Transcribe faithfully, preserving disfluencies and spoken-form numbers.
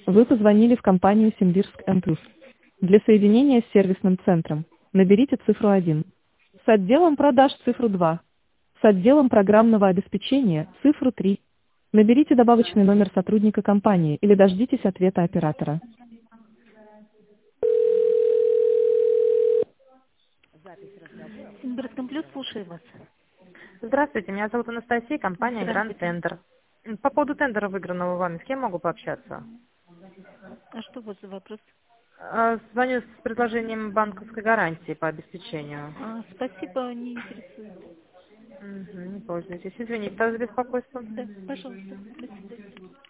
Вы позвонили в компанию Симбирск М плюс. Для соединения с сервисным центром наберите цифру один. С отделом продаж цифру два. С отделом программного обеспечения цифру три. Наберите добавочный номер сотрудника компании или дождитесь ответа оператора. Симбирском плюс, слушаю вас. Здравствуйте, меня зовут Анастасия, компания Гранд Здравствуйте. Тендер. М, По поводу тендера, выигранного вами, с кем могу пообщаться? А что у вас за вопрос? А, Звоню с предложением банковской гарантии по обеспечению. А, спасибо, не интересует. Мгм, не пользуетесь. Извините за беспокойство. Да, пожалуйста, до свидания.